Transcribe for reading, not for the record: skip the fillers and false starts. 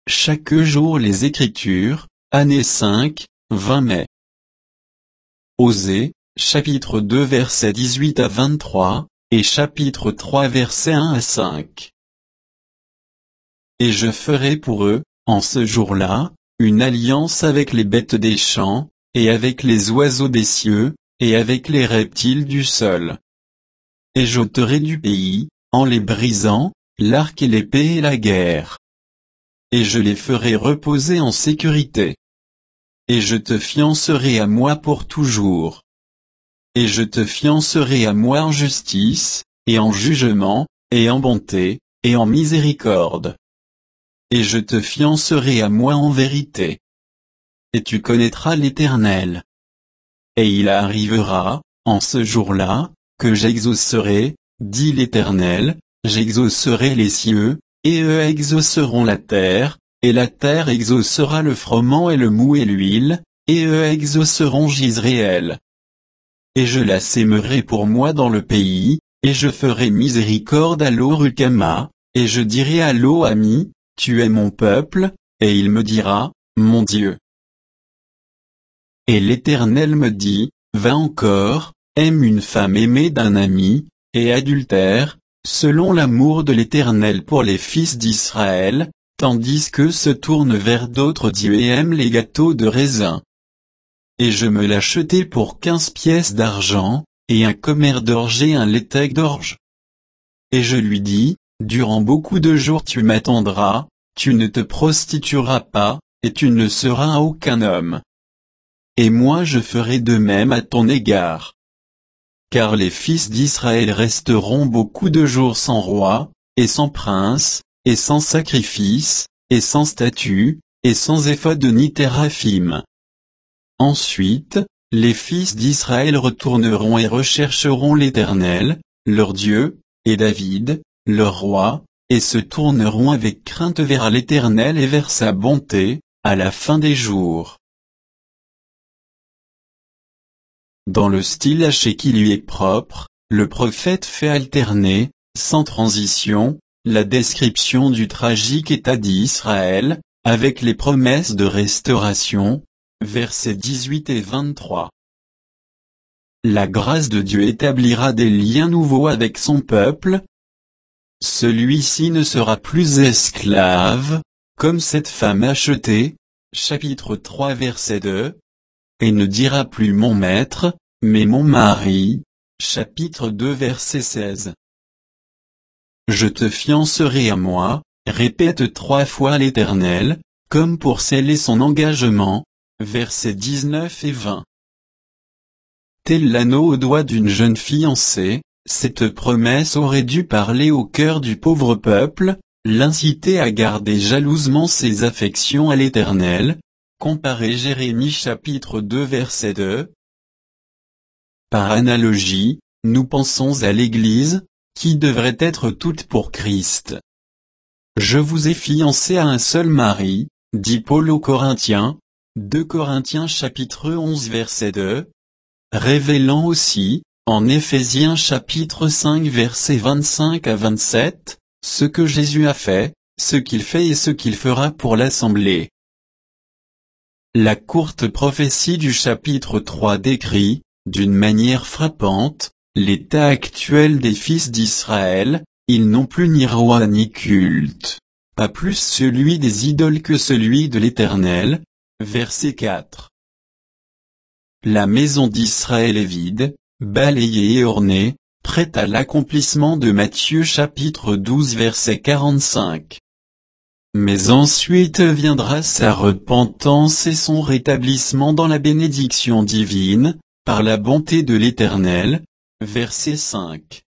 chaque jour les Écritures, année 5, 20 mai. Osée, chapitre 2 versets 18 à 23, et chapitre 3 versets 1 à 5. Et je ferai pour eux, en ce jour-là, une alliance avec les bêtes des champs, et avec les oiseaux des cieux, et avec les reptiles du sol. Et j'ôterai du pays, en les brisant, l'arc et l'épée et la guerre. Et je les ferai reposer en sécurité. Et je te fiancerai à moi pour toujours. Et je te fiancerai à moi en justice, et en jugement, et en bonté, et en miséricorde. Et je te fiancerai à moi en vérité. Et tu connaîtras l'Éternel. Et il arrivera, en ce jour-là, que j'exaucerai, dit l'Éternel, j'exaucerai les cieux, et eux exauceront la terre, et la terre exaucera le froment et le mou et l'huile, et eux exauceront Jisraël. Et je la sèmerai pour moi dans le pays, et je ferai miséricorde à Lo-Ruhamah, et je dirai à Lo-Ami, tu es mon peuple, et il me dira, mon Dieu. Et l'Éternel me dit, va encore, aime une femme aimée d'un ami, et adultère, selon l'amour de l'Éternel pour les fils d'Israël, tandis que se tourne vers d'autres dieux et aime les gâteaux de raisin. Et je me l'achetai pour 15 pièces d'argent, et un commère d'orge et un létec d'orge. Et je lui dis, durant beaucoup de jours tu m'attendras, tu ne te prostitueras pas, et tu ne seras à aucun homme. Et moi je ferai de même à ton égard. Car les fils d'Israël resteront beaucoup de jours sans roi, et sans prince, et sans sacrifice, et sans statut, et sans éphod ni téraphim. Ensuite, les fils d'Israël retourneront et rechercheront l'Éternel, leur Dieu, et David, leur roi, et se tourneront avec crainte vers l'Éternel et vers sa bonté, à la fin des jours. Dans le style haché qui lui est propre, le prophète fait alterner, sans transition, la description du tragique état d'Israël, avec les promesses de restauration, versets 18 et 23. La grâce de Dieu établira des liens nouveaux avec son peuple. Celui-ci ne sera plus esclave, comme cette femme achetée, chapitre 3 verset 2, et ne dira plus mon maître, mais mon mari, chapitre 2 verset 16. Je te fiancerai à moi, répète 3 fois l'Éternel, comme pour sceller son engagement, versets 19 et 20. Tel l'anneau au doigt d'une jeune fiancée, cette promesse aurait dû parler au cœur du pauvre peuple, l'inciter à garder jalousement ses affections à l'Éternel. Comparez Jérémie chapitre 2 verset 2. Par analogie, nous pensons à l'Église, qui devrait être toute pour Christ. Je vous ai fiancé à un seul mari, dit Paul aux Corinthiens, 2 Corinthiens chapitre 11 verset 2, révélant aussi, en Éphésiens chapitre 5 versets 25 à 27, ce que Jésus a fait, ce qu'il fait et ce qu'il fera pour l'Assemblée. La courte prophétie du chapitre 3 décrit, d'une manière frappante, l'état actuel des fils d'Israël. Ils n'ont plus ni roi ni culte, pas plus celui des idoles que celui de l'Éternel. Verset 4. La maison d'Israël est vide, balayée et ornée, prête à l'accomplissement de Matthieu chapitre 12 verset 45. Mais ensuite viendra sa repentance et son rétablissement dans la bénédiction divine, par la bonté de l'Éternel. Verset 5.